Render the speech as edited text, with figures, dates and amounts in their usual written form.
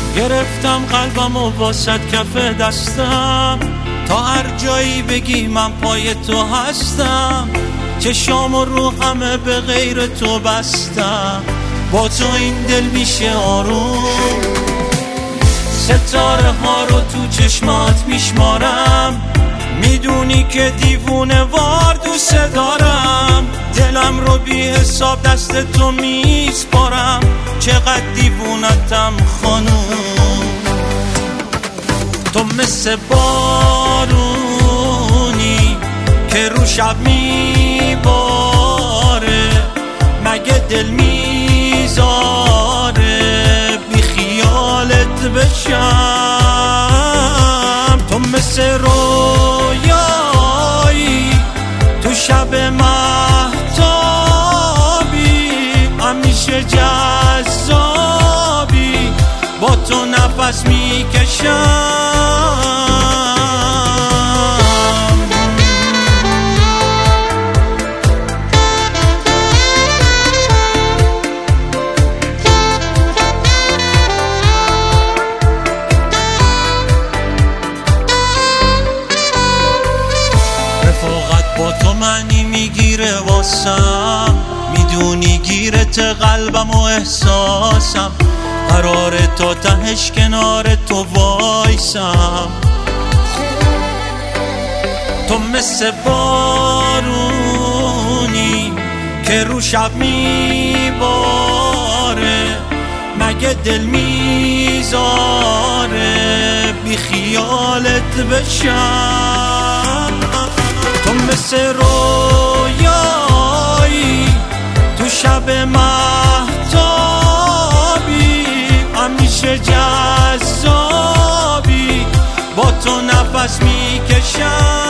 گرفتم قلبم و واسط کف دستم، تا هر جایی بگی من پای تو هستم. چشام و رو همه به غیر تو بستم، با تو این دل میشه آروم. ستاره ها رو تو چشمات میشمارم، میدونی که دیوونه وار دوست دارم. دلم رو بی حساب دست تو میسپارم، چقدر دیوونتم خانوم. تو مثل بارونی که رو شب میباره، مگه دل میذاره بی خیالت بشم. تو مثل رویایی تو شب مهتابی، همیشه جذابی، با تو نفس میکشم. رفاقت با تو معنی میگیره واسم، میدونی گیرت قلبم و احساسم. قراره تا تهش کنار تو وایسم. تو مثل بارونی که رو شب میباره، مگه دل میذاره بی خیالت بشم. تو مثل رویایی تو شب مهتابی، همیشه جذابی، با تو نفس میکشم.